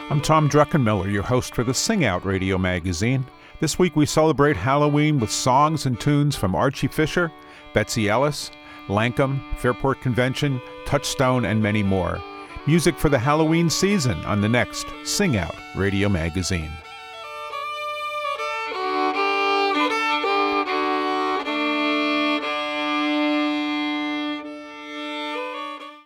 I'm Tom Druckenmiller, your host for the Sing Out Radio magazine. This week we celebrate Halloween with songs and tunes from Archie Fisher, Betsy Ellis, Lankum, Fairport Convention, Touchstone, and many more. Music for the Halloween season on the next Sing Out Radio magazine.